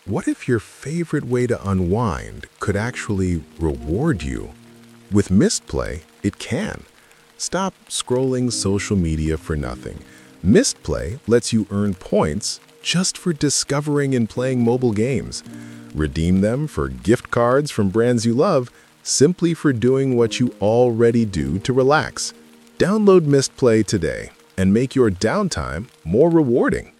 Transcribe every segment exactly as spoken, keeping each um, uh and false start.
What if your favorite way to unwind could actually reward you? With Mistplay, it can. Stop scrolling social media for nothing. Mistplay lets you earn points just for discovering and playing mobile games. Redeem them for gift cards from brands you love, simply for doing what you already do to relax. Download Mistplay today and make your downtime more rewarding.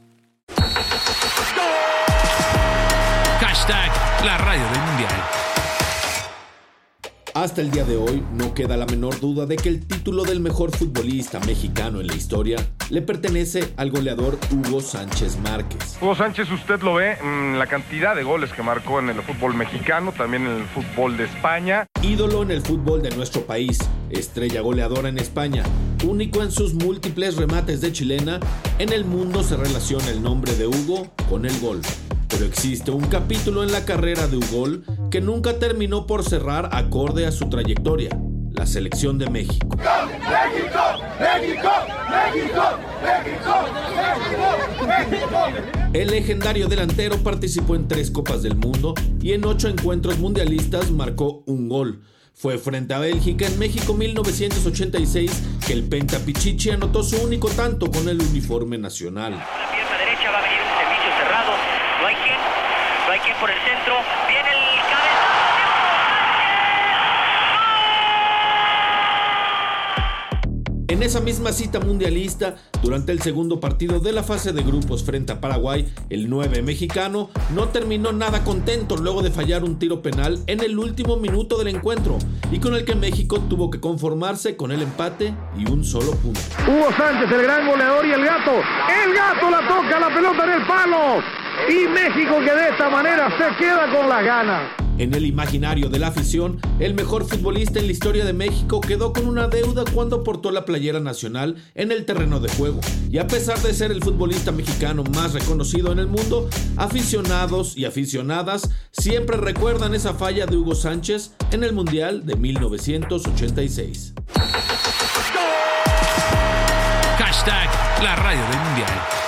Hashtag la radio del mundial. Hasta el día de hoy no queda la menor duda de que el título del mejor futbolista mexicano en la historia le pertenece al goleador Hugo Sánchez Márquez. Hugo Sánchez, usted lo ve en la cantidad de goles que marcó en el fútbol mexicano, también en el fútbol de España. Ídolo en el fútbol de nuestro país, estrella goleadora en España, único en sus múltiples remates de chilena, en el mundo se relaciona el nombre de Hugo con el gol. Pero existe un capítulo en la carrera de Hugo que nunca terminó por cerrar acorde a su trayectoria: la selección de México. ¡México! ¡México! ¡México! ¡México! ¡México! El legendario delantero participó en tres Copas del Mundo y en ocho encuentros mundialistas marcó un gol. Fue frente a Bélgica en México mil novecientos ochenta y seis que el Penta Pichichi anotó su único tanto con el uniforme nacional. La pierna derecha va a venir un servicio cerrado. No hay quien, no hay quien por el centro. Viene el cabezazo. En esa misma cita mundialista, durante el segundo partido de la fase de grupos frente a Paraguay, el nueve mexicano no terminó nada contento luego de fallar un tiro penal en el último minuto del encuentro, y con el que México tuvo que conformarse con el empate y un solo punto. Hugo Sánchez, el gran goleador, y el gato, el gato la toca, la pelota en el palo, y México, que de esta manera se queda con las ganas. En el imaginario de la afición, el mejor futbolista en la historia de México quedó con una deuda cuando portó la playera nacional en el terreno de juego. Y a pesar de ser el futbolista mexicano más reconocido en el mundo, aficionados y aficionadas siempre recuerdan esa falla de Hugo Sánchez en el Mundial de mil novecientos ochenta y seis. Hashtag la radio del mundial.